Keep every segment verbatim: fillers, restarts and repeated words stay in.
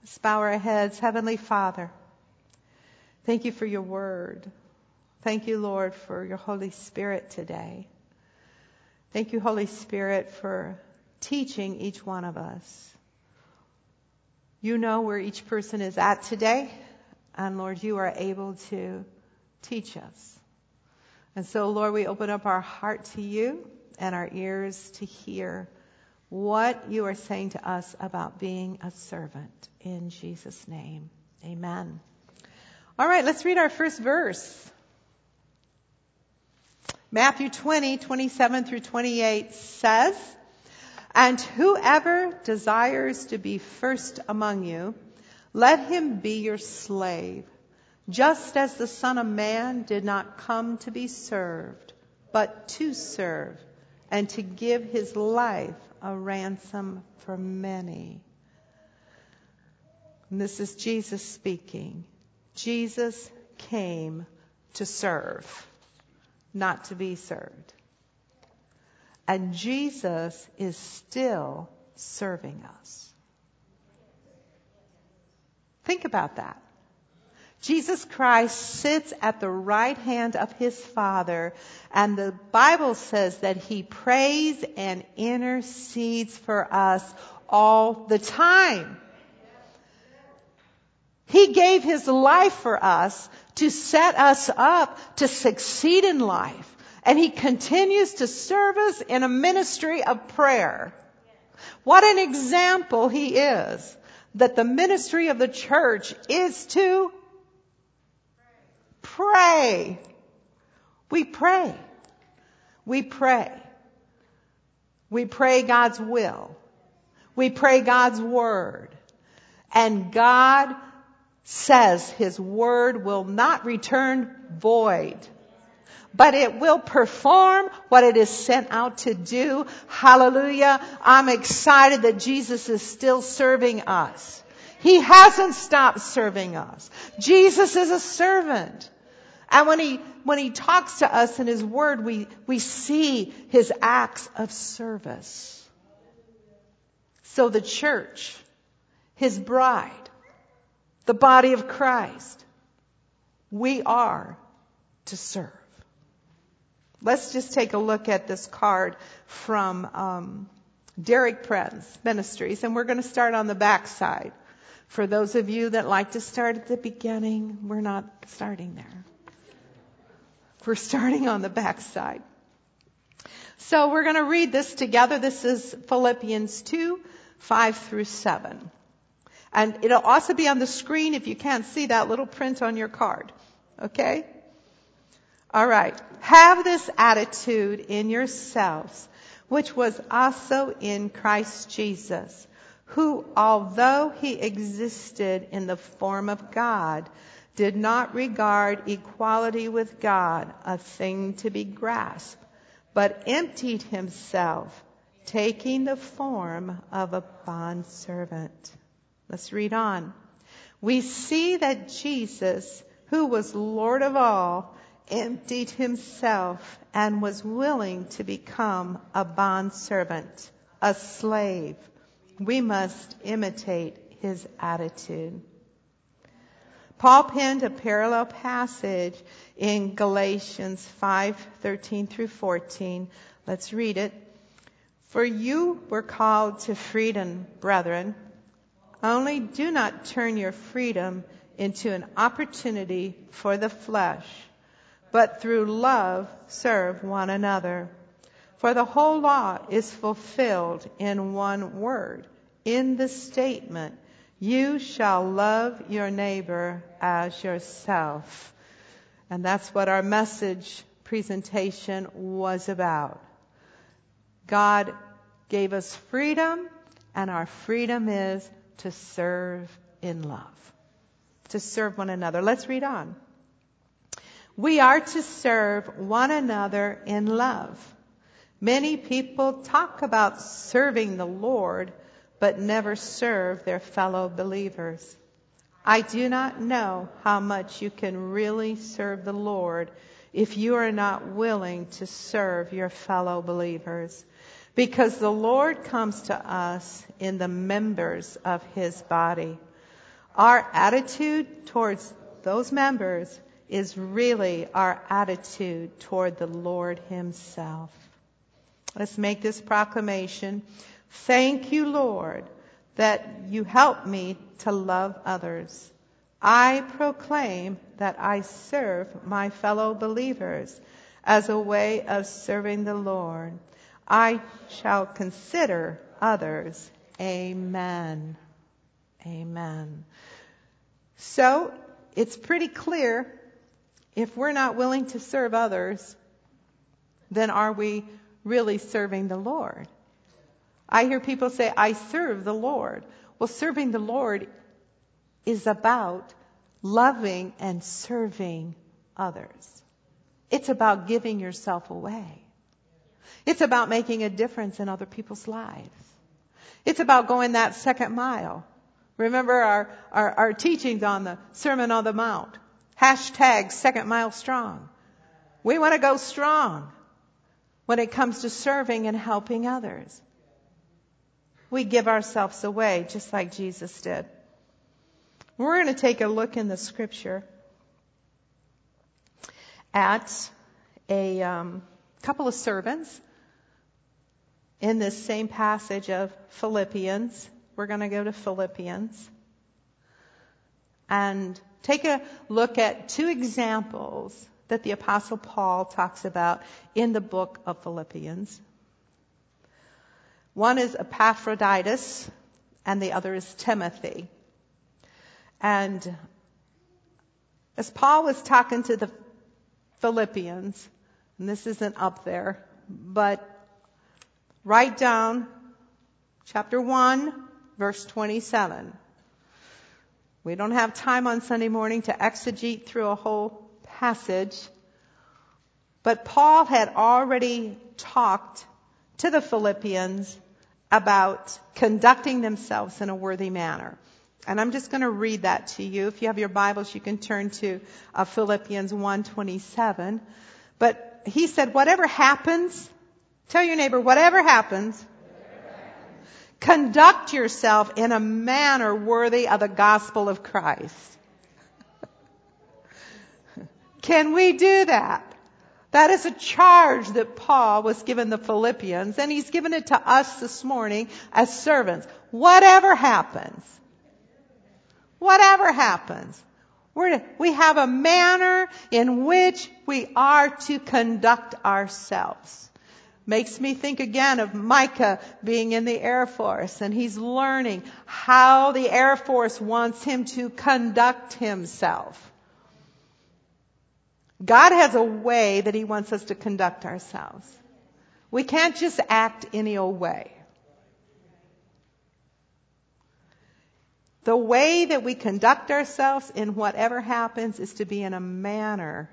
Let's bow our heads. Heavenly Father, thank you for your word. Thank you, Lord, for your Holy Spirit today. Thank you, Holy Spirit, for teaching each one of us. You know where each person is at today, and Lord, you are able to teach us. And so, Lord, we open up our heart to you and our ears to hear what you are saying to us about being a servant. In Jesus' name, amen. All right, let's read our first verse. Matthew twenty, twenty-seven through twenty-eight says, "And whoever desires to be first among you, let him be your slave, just as the Son of Man did not come to be served, but to serve, and to give his life a ransom for many." And this is Jesus speaking. Jesus came to serve, not to be served. And Jesus is still serving us. Think about that. Jesus Christ sits at the right hand of his Father, and the Bible says that he prays and intercedes for us all the time. He gave his life for us to set us up to succeed in life. And he continues to serve us in a ministry of prayer. What an example he is, that the ministry of the church is to pray. We pray. We pray. We pray God's will. We pray God's word. And God says his word will not return void, but it will perform what it is sent out to do. Hallelujah. I'm excited that Jesus is still serving us. He hasn't stopped serving us. Jesus is a servant. And when he, when he talks to us in his word, we, we see his acts of service. So the church, his bride, the body of Christ, we are to serve. Let's just take a look at this card from um, Derek Prince Ministries, and we're going to start on the back side. For those of you that like to start at the beginning, we're not starting there. We're starting on the back side. So we're going to read this together. This is Philippians two, five through seven. And it'll also be on the screen if you can't see that little print on your card. Okay? All right. "Have this attitude in yourselves, which was also in Christ Jesus, who, although he existed in the form of God, did not regard equality with God a thing to be grasped, but emptied himself, taking the form of a bondservant." Let's read on. "We see that Jesus, who was Lord of all, emptied himself and was willing to become a bondservant, a slave. We must imitate his attitude." Paul penned a parallel passage in Galatians five, thirteen through fourteen. Let's read it. "For you were called to freedom, brethren. Only do not turn your freedom into an opportunity for the flesh, but through love serve one another. For the whole law is fulfilled in one word, in the statement, 'You shall love your neighbor as yourself.'" And that's what our message presentation was about. God gave us freedom, and our freedom is to serve in love, to serve one another. Let's read on. "We are to serve one another in love. Many people talk about serving the Lord, but never serve their fellow believers. I do not know how much you can really serve the Lord if you are not willing to serve your fellow believers, because the Lord comes to us in the members of his body. Our attitude towards those members is really our attitude toward the Lord Himself. Let's make this proclamation. Thank you, Lord, that you help me to love others. I proclaim that I serve my fellow believers as a way of serving the Lord. I shall consider others. Amen. Amen. So, it's pretty clear, if we're not willing to serve others, then are we really serving the Lord? I hear people say, I serve the Lord. Well, serving the Lord is about loving and serving others. It's about giving yourself away. It's about making a difference in other people's lives. It's about going that second mile. Remember our, our, our teachings on the Sermon on the Mount. Hashtag second mile strong. We want to go strong when it comes to serving and helping others. We give ourselves away just like Jesus did. We're going to take a look in the scripture at a um, couple of servants in this same passage of Philippians. We're going to go to Philippians and take a look at two examples that the Apostle Paul talks about in the book of Philippians. One is Epaphroditus and the other is Timothy. And as Paul was talking to the Philippians, and this isn't up there, but write down chapter one, verse twenty-seven. We don't have time on Sunday morning to exegete through a whole passage, but Paul had already talked to the Philippians about conducting themselves in a worthy manner. And I'm just going to read that to you. If you have your Bibles, you can turn to uh, Philippians one twenty-seven. But he said, whatever happens, tell your neighbor, whatever happens, conduct yourself in a manner worthy of the gospel of Christ. Can we do that? That is a charge that Paul was given the Philippians, and he's given it to us this morning as servants. Whatever happens, whatever happens, we're to, we have a manner in which we are to conduct ourselves. Makes me think again of Micah being in the Air Force, and he's learning how the Air Force wants him to conduct himself. God has a way that He wants us to conduct ourselves. We can't just act any old way. The way that we conduct ourselves in whatever happens is to be in a manner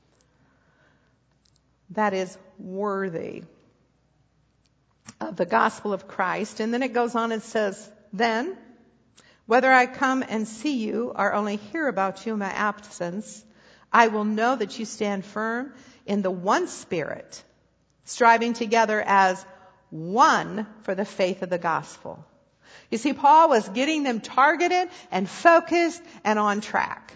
that is worthy of the gospel of Christ. And then it goes on and says, then, whether I come and see you or only hear about you in my absence, I will know that you stand firm in the one Spirit, striving together as one for the faith of the gospel. You see, Paul was getting them targeted and focused and on track.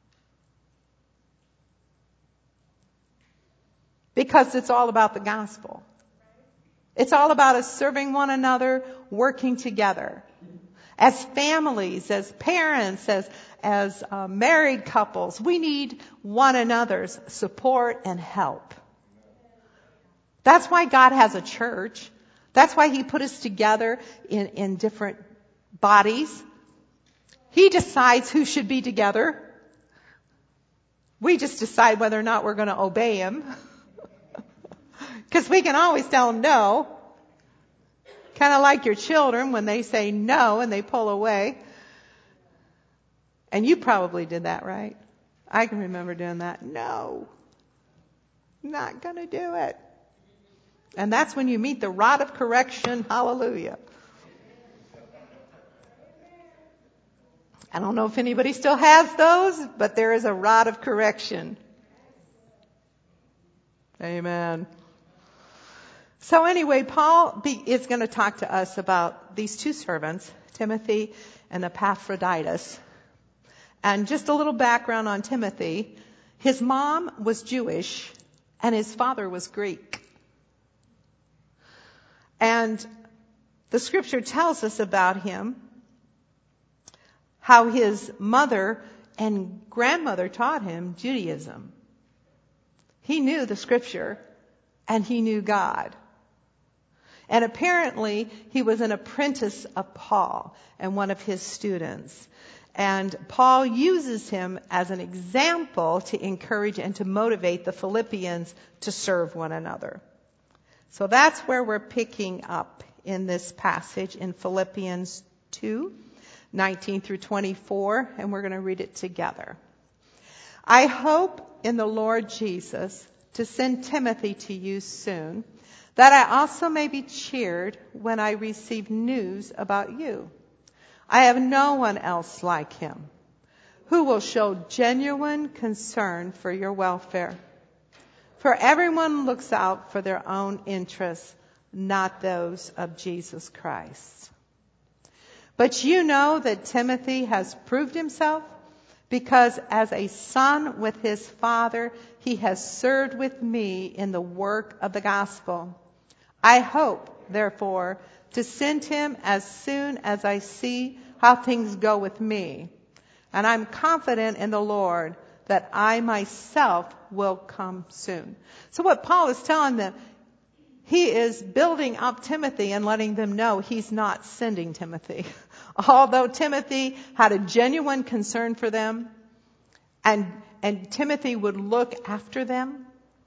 Because it's all about the gospel. It's all about us serving one another, working together. As families, as parents, as, as uh, married couples, we need one another's support and help. That's why God has a church. That's why He put us together in, in different bodies. He decides who should be together. We just decide whether or not we're going to obey Him. Because we can always tell them no. Kind of like your children when they say no and they pull away. And you probably did that, right? I can remember doing that. No. Not going to do it. And that's when you meet the rod of correction. Hallelujah. I don't know if anybody still has those, but there is a rod of correction. Amen. So anyway, Paul be, is going to talk to us about these two servants, Timothy and Epaphroditus. And just a little background on Timothy. His mom was Jewish and his father was Greek. And the scripture tells us about him, how his mother and grandmother taught him Judaism. He knew the scripture and he knew God. And apparently he was an apprentice of Paul and one of his students. And Paul uses him as an example to encourage and to motivate the Philippians to serve one another. So that's where we're picking up in this passage in Philippians two, nineteen through twenty-four, and we're going to read it together. I hope in the Lord Jesus to send Timothy to you soon, that I also may be cheered when I receive news about you. I have no one else like him who will show genuine concern for your welfare. For everyone looks out for their own interests, not those of Jesus Christ. But you know that Timothy has proved himself, because as a son with his father, he has served with me in the work of the gospel. I hope, therefore, to send him as soon as I see how things go with me. And I'm confident in the Lord that I myself will come soon. So what Paul is telling them, he is building up Timothy and letting them know he's not sending Timothy. Although Timothy had a genuine concern for them, and, and Timothy would look after them.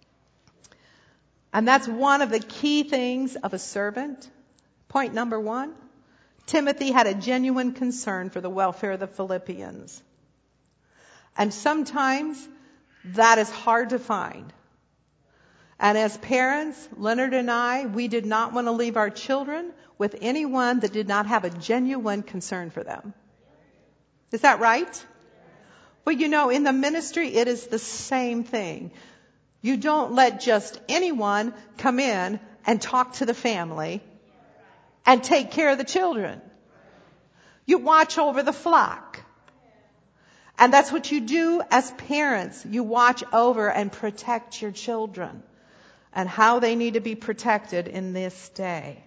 And that's one of the key things of a servant. Point number one, Timothy had a genuine concern for the welfare of the Philippians. And sometimes that is hard to find. And as parents, Leonard and I, we did not want to leave our children with anyone that did not have a genuine concern for them. Is that right? Well, you know, in the ministry, it is the same thing. You don't let just anyone come in and talk to the family and take care of the children. You watch over the flock. And that's what you do as parents. You watch over and protect your children and how they need to be protected in this day.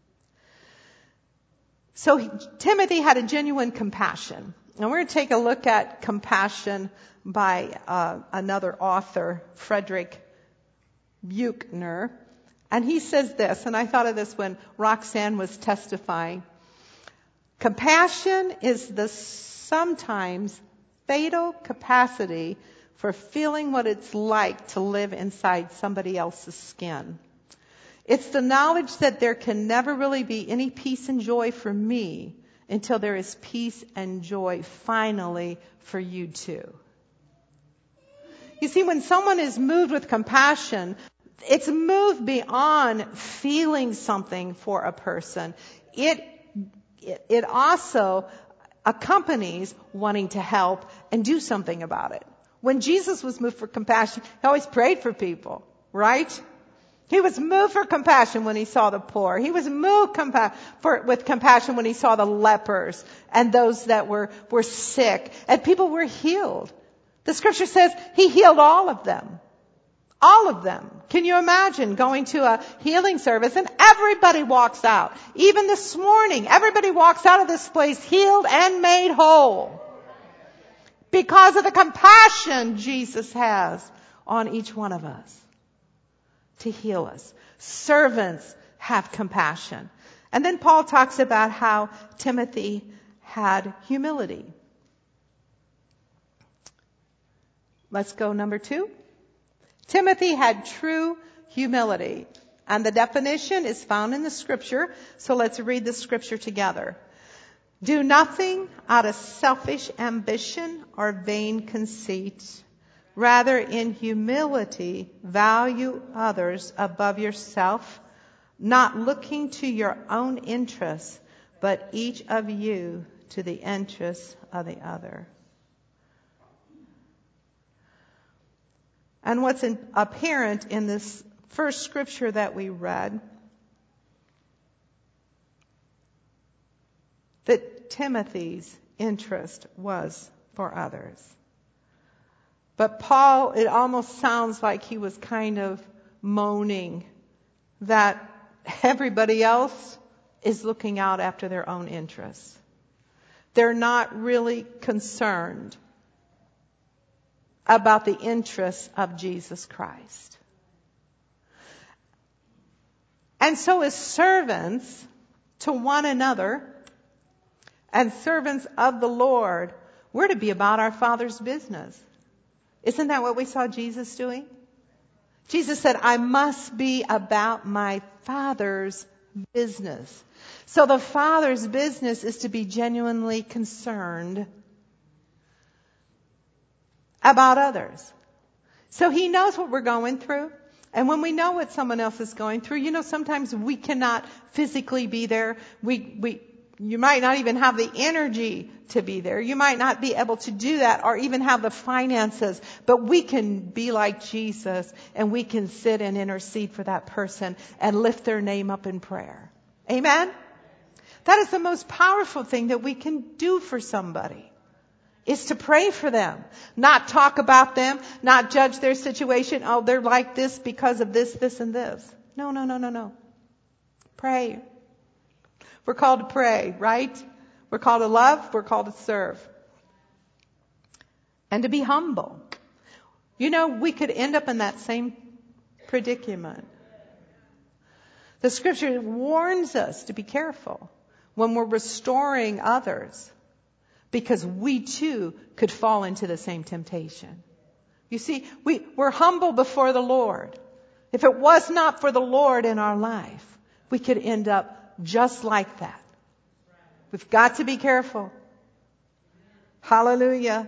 So he, Timothy had a genuine compassion. And we're going to take a look at compassion by uh, another author, Frederick Buechner. And he says this, and I thought of this when Roxanne was testifying. Compassion is the sometimes fatal capacity for feeling what it's like to live inside somebody else's skin. It's the knowledge that there can never really be any peace and joy for me until there is peace and joy finally for you too. You see, when someone is moved with compassion, it's moved beyond feeling something for a person. It, it, it also accompanies wanting to help and do something about it. When Jesus was moved for compassion, he always prayed for people, right? He was moved for compassion when he saw the poor. He was moved compa- for, with compassion when he saw the lepers and those that were, were sick, and people were healed. The scripture says he healed all of them. All of them. Can you imagine going to a healing service and everybody walks out? Even this morning, everybody walks out of this place healed and made whole. Because of the compassion Jesus has on each one of us to heal us. Servants have compassion. And then Paul talks about how Timothy had humility. Let's go number two. Timothy had true humility. And the definition is found in the scripture. So let's read the scripture together. Do nothing out of selfish ambition or vain conceit. Rather, in humility, value others above yourself, not looking to your own interests, but each of you to the interests of the other. And what's in, apparent in this first scripture that we read, that Timothy's interest was for others. But Paul, it almost sounds like he was kind of moaning that everybody else is looking out after their own interests. They're not really concerned about the interests of Jesus Christ. And so as servants to one another and servants of the Lord, we're to be about our Father's business. Isn't that what we saw Jesus doing? Jesus said, I must be about my Father's business. So the Father's business is to be genuinely concerned about others. So He knows what we're going through. And when we know what someone else is going through, you know, sometimes we cannot physically be there. We, we, you might not even have the energy to be there. You might not be able to do that or even have the finances. But we can be like Jesus and we can sit and intercede for that person and lift their name up in prayer. Amen? That is the most powerful thing that we can do for somebody. Is to pray for them. Not talk about them. Not judge their situation. Oh, they're like this because of this, this, and this. No, no, no, no, no. Pray. We're called to pray, right? We're called to love. We're called to serve. And to be humble. You know, we could end up in that same predicament. The scripture warns us to be careful when we're restoring others. Because we too could fall into the same temptation. You see, we, we're humble before the Lord. If it was not for the Lord in our life, we could end up just like that. We've got to be careful. Hallelujah.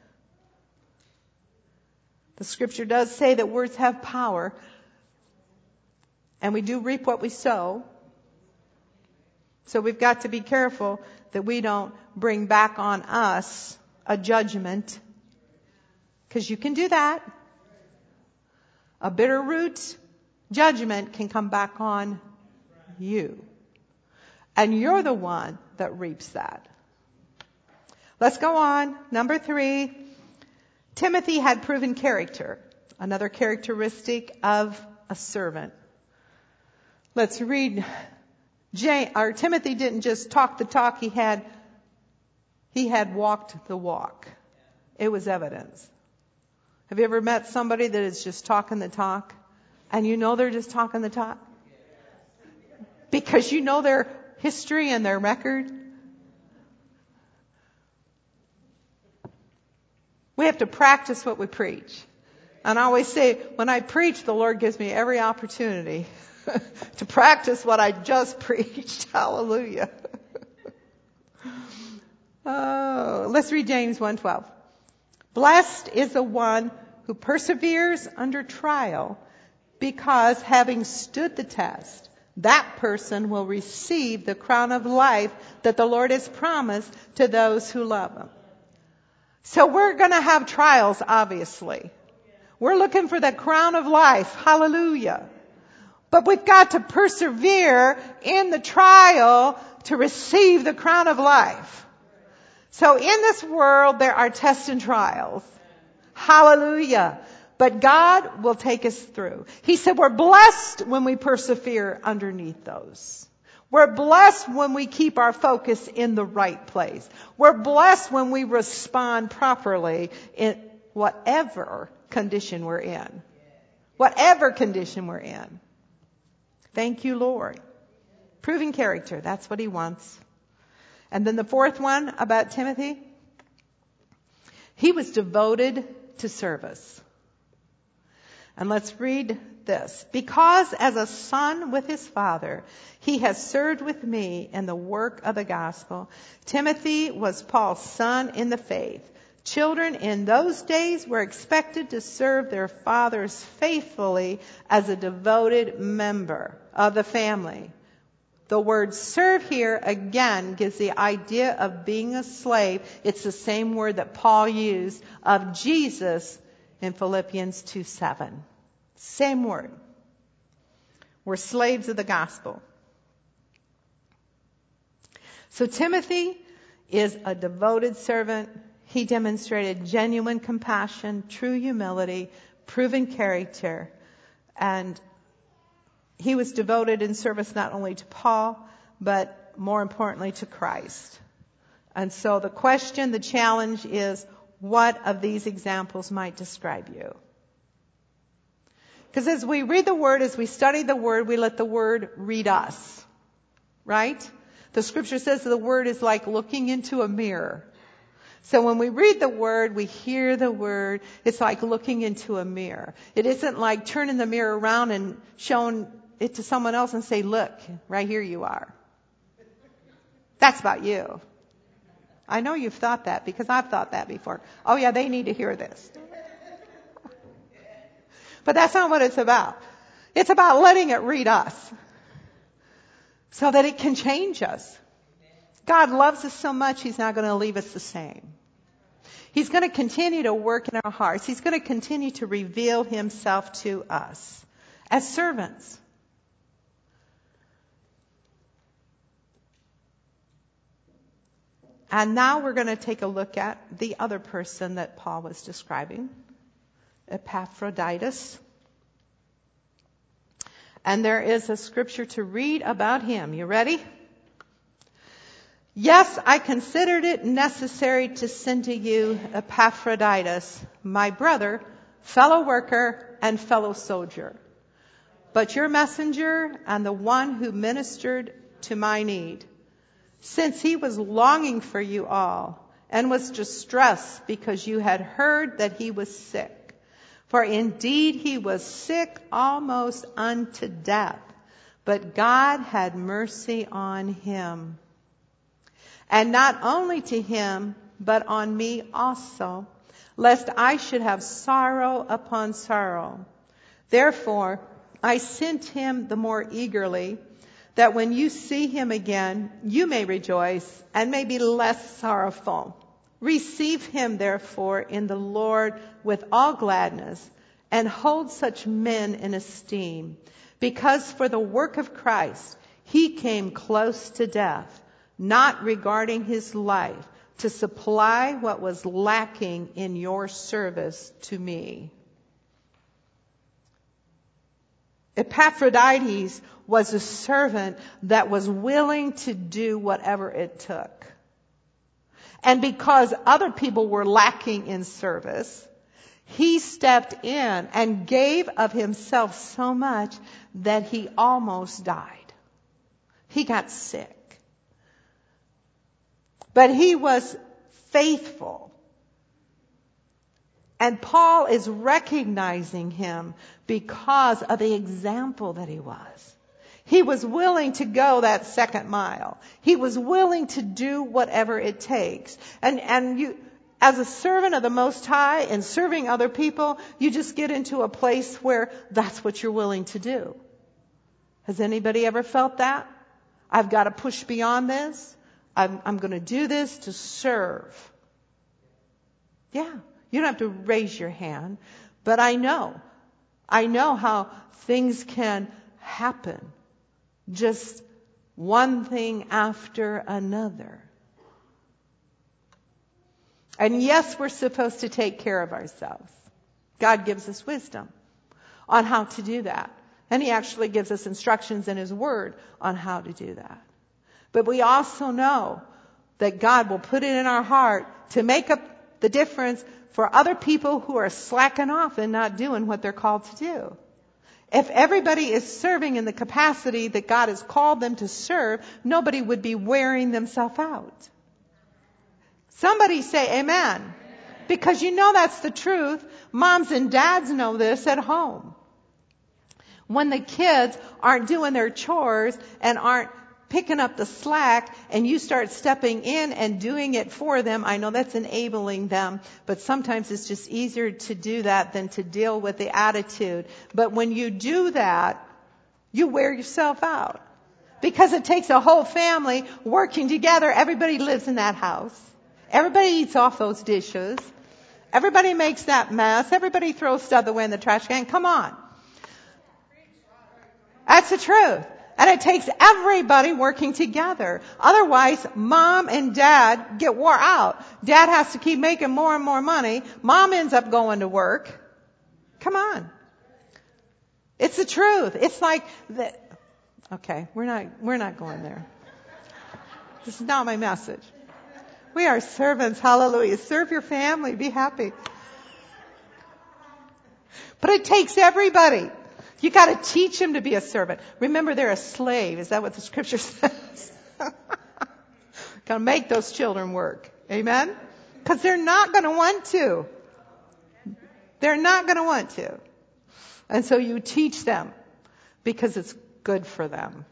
The scripture does say that words have power. And we do reap what we sow. So we've got to be careful that we don't bring back on us a judgment. Because you can do that. A bitter root judgment can come back on you. And you're the one that reaps that. Let's go on. Number three. Timothy had proven character. Another characteristic of a servant. Let's read. James, or Timothy didn't just talk the talk, he had, he had walked the walk. It was evidence. Have you ever met somebody that is just talking the talk? And you know they're just talking the talk? Because you know their history and their record? We have to practice what we preach. And I always say, when I preach, the Lord gives me every opportunity to practice what I just preached. Hallelujah. Oh, let's read James one twelve. Blessed is the one who perseveres under trial, because having stood the test, that person will receive the crown of life that the Lord has promised to those who love Him. So we're going to have trials, obviously. We're looking for the crown of life. Hallelujah. But we've got to persevere in the trial to receive the crown of life. So in this world, there are tests and trials. Hallelujah. But God will take us through. He said we're blessed when we persevere underneath those. We're blessed when we keep our focus in the right place. We're blessed when we respond properly in whatever condition we're in. Whatever condition we're in. Thank you, Lord. Proving character. That's what He wants. And then the fourth one about Timothy. He was devoted to service. And let's read this. Because as a son with his father, he has served with me in the work of the gospel. Timothy was Paul's son in the faith. Children in those days were expected to serve their fathers faithfully as a devoted member of the family. The word serve here again gives the idea of being a slave. It's the same word that Paul used of Jesus in Philippians two seven. Same word. We're slaves of the gospel. So Timothy is a devoted servant. He demonstrated genuine compassion, true humility, proven character, and he was devoted in service not only to Paul, but more importantly to Christ. And so the question, the challenge is, what of these examples might describe you? Because as we read the Word, as we study the Word, we let the Word read us. Right? The Scripture says that the Word is like looking into a mirror. So when we read the Word, we hear the Word, it's like looking into a mirror. It isn't like turning the mirror around and showing it to someone else and say, look, right here you are. That's about you. I know you've thought that because I've thought that before. Oh yeah, they need to hear this. But that's not what it's about. It's about letting it read us so that it can change us. God loves us so much, He's not going to leave us the same. He's going to continue to work in our hearts. He's going to continue to reveal Himself to us as servants. And now we're going to take a look at the other person that Paul was describing, Epaphroditus. And there is a scripture to read about him. You ready? Yes, I considered it necessary to send to you Epaphroditus, my brother, fellow worker, and fellow soldier. But your messenger and the one who ministered to my need, since he was longing for you all and was distressed because you had heard that he was sick. For indeed he was sick almost unto death, but God had mercy on him. And not only to him, but on me also, lest I should have sorrow upon sorrow. Therefore, I sent him the more eagerly, that when you see him again, you may rejoice and may be less sorrowful. Receive him, therefore, in the Lord with all gladness, and hold such men in esteem, because for the work of Christ he came close to death, not regarding his life, to supply what was lacking in your service to me. Epaphroditus was a servant that was willing to do whatever it took. And because other people were lacking in service, he stepped in and gave of himself so much that he almost died. He got sick. But he was faithful. And Paul is recognizing him because of the example that he was. He was willing to go that second mile. He was willing to do whatever it takes. And, and you, as a servant of the Most High and serving other people, you just get into a place where that's what you're willing to do. Has anybody ever felt that? I've got to push beyond this. I'm, I'm going to do this to serve. Yeah. You don't have to raise your hand, but I know, I know how things can happen. Just one thing after another. And yes, we're supposed to take care of ourselves. God gives us wisdom on how to do that. And He actually gives us instructions in His Word on how to do that. But we also know that God will put it in our heart to make up the difference for other people who are slacking off and not doing what they're called to do. If everybody is serving in the capacity that God has called them to serve, nobody would be wearing themselves out. Somebody say amen. Amen. Because you know that's the truth. Moms and dads know this at home. When the kids aren't doing their chores and aren't picking up the slack and you start stepping in and doing it for them, I know that's enabling them, but sometimes it's just easier to do that than to deal with the attitude. But when you do that, you wear yourself out. Because it takes a whole family working together. Everybody lives in that house. Everybody eats off those dishes. Everybody makes that mess. Everybody throws stuff away in the trash can. Come on. That's the truth. And it takes everybody working together. Otherwise, mom and dad get wore out. Dad has to keep making more and more money. Mom ends up going to work. Come on. It's the truth. It's like that. Okay, we're not, we're not going there. This is not my message. We are servants. Hallelujah. Serve your family. Be happy. But it takes everybody. You got to teach them to be a servant. Remember, they're a slave. Is that what the scripture says? Got to make those children work. Amen? Because they're not going to want to. They're not going to want to. And so you teach them because it's good for them.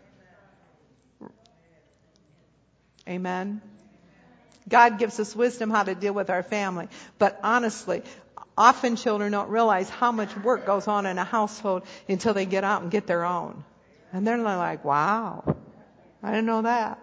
Amen? God gives us wisdom how to deal with our family. But honestly, often children don't realize how much work goes on in a household until they get out and get their own. And they're like, wow, I didn't know that.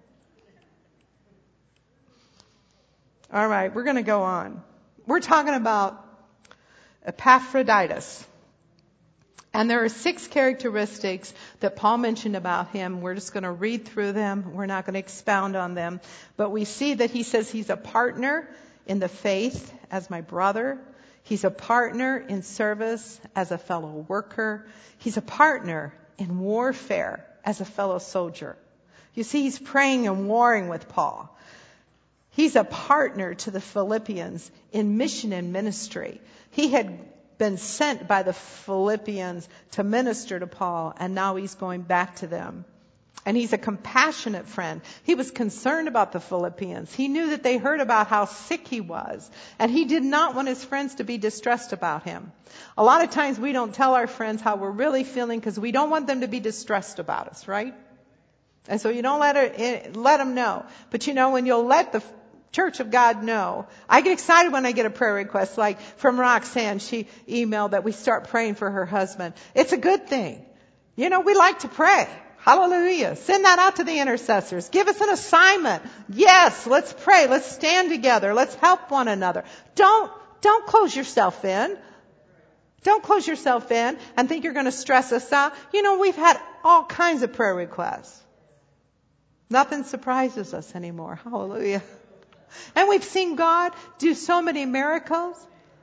All right, we're going to go on. We're talking about Epaphroditus. And there are six characteristics that Paul mentioned about him. We're just going to read through them. We're not going to expound on them. But we see that he says he's a partner in the faith as my brother. He's a partner in service as a fellow worker. He's a partner in warfare as a fellow soldier. You see, he's praying and warring with Paul. He's a partner to the Philippians in mission and ministry. He had been sent by the Philippians to minister to Paul, and now he's going back to them. And he's a compassionate friend. He was concerned about the Philippians. He knew that they heard about how sick he was, and he did not want his friends to be distressed about him. A lot of times we don't tell our friends how we're really feeling because we don't want them to be distressed about us, right? And so you don't let her, let them know. But you know, when you'll let the Church of God know. I get excited when I get a prayer request like from Roxanne. She emailed that we start praying for her husband. It's a good thing. You know, we like to pray. Hallelujah. Send that out to the intercessors. Give us an assignment. Yes, let's pray. Let's stand together. Let's help one another. Don't, don't close yourself in. Don't close yourself in and think you're going to stress us out. You know, we've had all kinds of prayer requests. Nothing surprises us anymore. Hallelujah. And we've seen God do so many miracles.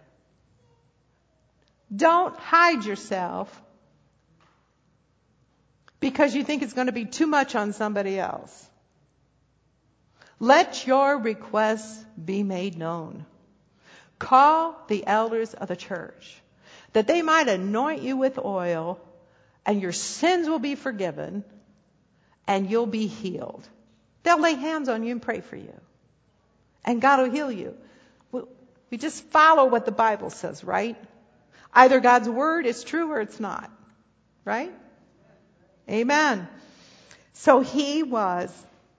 Don't hide yourself because you think it's going to be too much on somebody else. Let your requests be made known. Call the elders of the church that they might anoint you with oil, and your sins will be forgiven and you'll be healed. They'll lay hands on you and pray for you. And God will heal you. We just follow what the Bible says, right? Either God's word is true or it's not. Right? Amen. So he was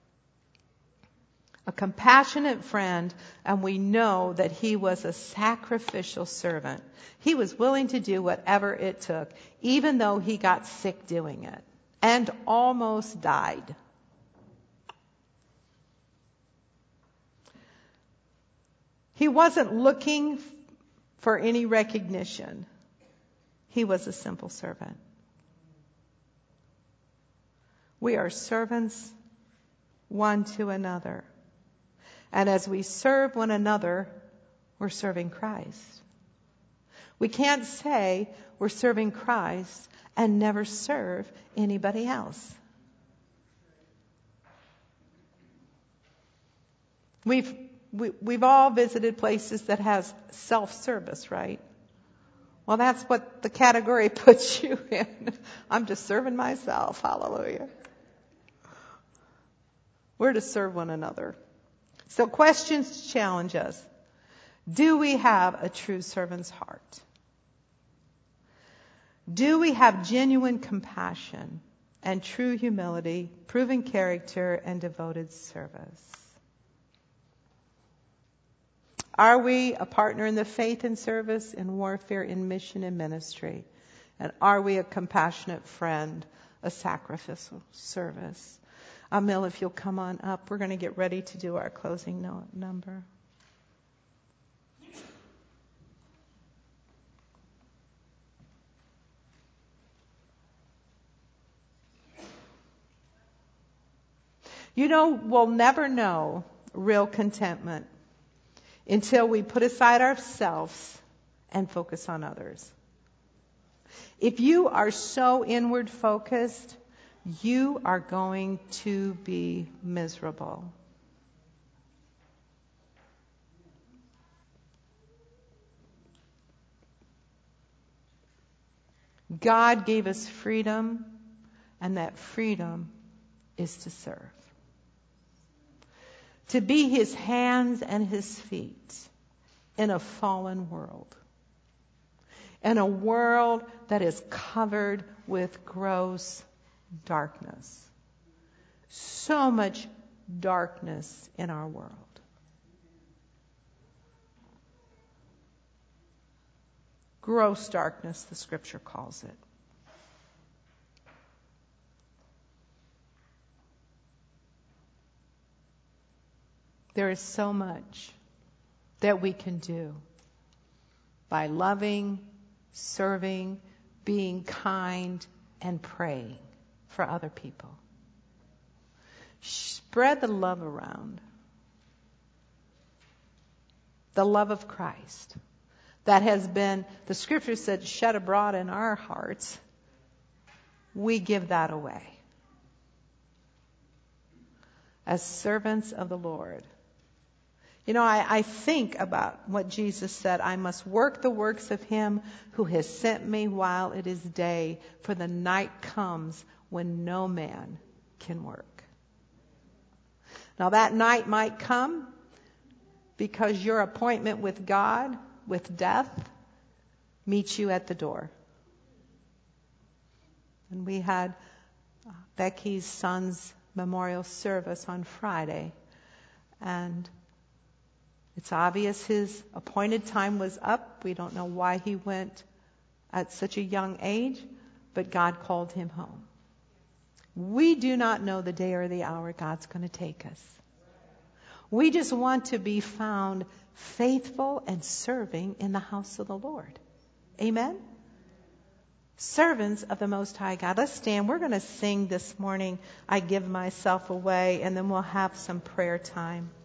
a compassionate friend, and we know that he was a sacrificial servant. He was willing to do whatever it took, even though he got sick doing it and almost died. He wasn't looking for any recognition. He was a simple servant. We are servants one to another. And as we serve one another, we're serving Christ. We can't say we're serving Christ and never serve anybody else. We've We, we've all visited places that has self-service, right? Well, that's what the category puts you in. I'm just serving myself. Hallelujah. We're to serve one another. So questions to challenge us. Do we have a true servant's heart? Do we have genuine compassion and true humility, proven character, and devoted service? Are we a partner in the faith and service, in warfare, in mission and ministry? And are we a compassionate friend, a sacrificial service? Amil, if you'll come on up, we're going to get ready to do our closing note number. You know, we'll never know real contentment until we put aside ourselves and focus on others. If you are so inward focused, you are going to be miserable. God gave us freedom, and that freedom is to serve. To be His hands and His feet in a fallen world. In a world that is covered with gross darkness. So much darkness in our world. Gross darkness, the Scripture calls it. There is so much that we can do by loving, serving, being kind, and praying for other people. Spread the love around. The love of Christ that has been, the Scripture said, shed abroad in our hearts. We give that away as servants of the Lord. You know, I, I think about what Jesus said. I must work the works of Him who has sent me while it is day, for the night comes when no man can work. Now that night might come because your appointment with God, with death, meets you at the door. And we had Becky's son's memorial service on Friday, and it's obvious his appointed time was up. We don't know why he went at such a young age, but God called him home. We do not know the day or the hour God's going to take us. We just want to be found faithful and serving in the house of the Lord. Amen? Servants of the Most High God. Let's stand. We're going to sing this morning, I Give Myself Away, and then we'll have some prayer time.